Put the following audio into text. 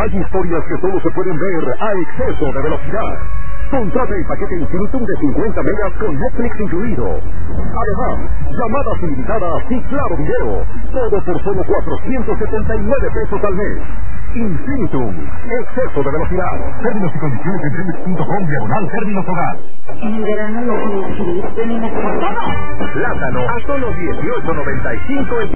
Hay historias que solo se pueden ver a exceso de velocidad. Contrata el paquete Infinitum de 50 megas con Netflix incluido. Además, llamadas ilimitadas y claro video. Todo por solo 479 pesos al mes. Infinitum, exceso de velocidad. Términos y condiciones en Telmex.com/términos hogar. En el verano los chilitos vienen a... Plátano a solo 18.95 en